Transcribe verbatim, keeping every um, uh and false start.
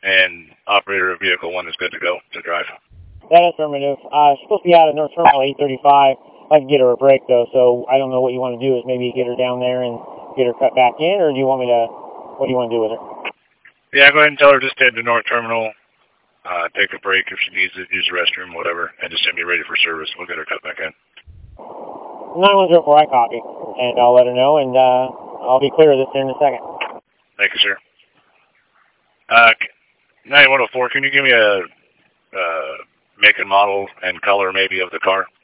and operator of vehicle one is good to go to drive. That is affirmative. Uh, she's supposed to be out of North Terminal eight thirty-five. I can get her a break, though, so I don't know what you want to do is maybe get her down there and get her cut back in, or do you want me to, what do you want to do with her? Yeah, go ahead and tell her just head to North Terminal, uh, take a break if she needs to, use the restroom, whatever, and just send me ready for service. We'll get her cut back in. nine one zero four, I copy, and I'll let her know, and uh, I'll be clear of this in a second. Thank you, sir. Uh, nine one zero four, can you give me a uh, make and model and color maybe of the car?